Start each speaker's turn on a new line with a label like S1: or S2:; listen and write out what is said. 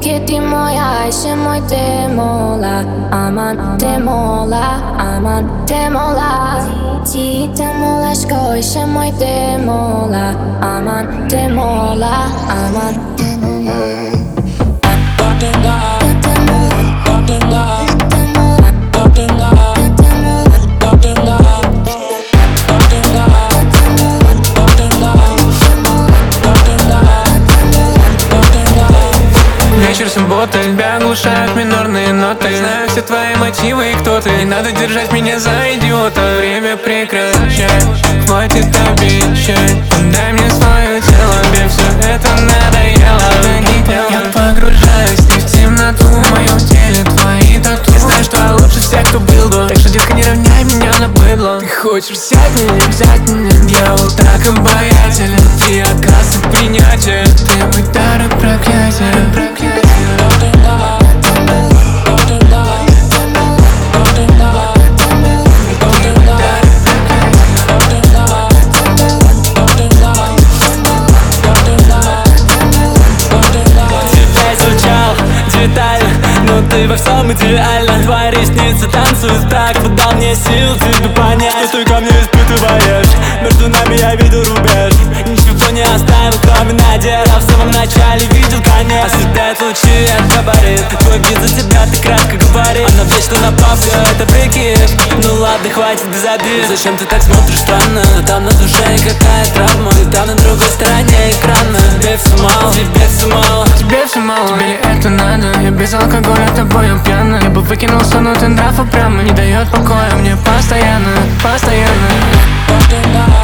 S1: Gittin moja się mój demola Aman demola, aman demola Ti demola shkoj się mój demola Aman demola, aman demola
S2: Вечер субботы, тебя оглушают минорные ноты. Знаю все твои мотивы и кто ты. Не надо держать меня за идиота. Время прекращай, хватит обещать. Дай мне свое тело, мне все это надоело. Я погружаюсь не в темноту, в моем теле твои тату. Я знаю, что я лучше всех, кто был до. Так что, детка, не равняй меня на быдло. Ты хочешь взять меня, я вот так обаятелен. Ты отказ от принятия, требуй дары проклятия.
S3: Но ты во всем идеально. Твои ресницы танцуют так. Вот дал мне сил тебе понять, что ты ко мне испытываешь. Между нами я видел рубеж. Ничего не оставил, кроме надежд. А в самом начале видел конец. Ослепляют лучи от габарит. Твой вид за тебя так кратко говорит. Она вечно на папе, это прикид. Ну ладно, хватит без обид. Зачем ты так смотришь странно? Там на душе какая травма. И там на другой стороне экрана. Тебе все мало, тебе все мало.
S2: Тебе все мало, тебе это надо. Я без алкоголя тобою пьяна. Я бы выкинул сон, но ты нрав упрямый. Не дает покоя мне постоянно, постоянно.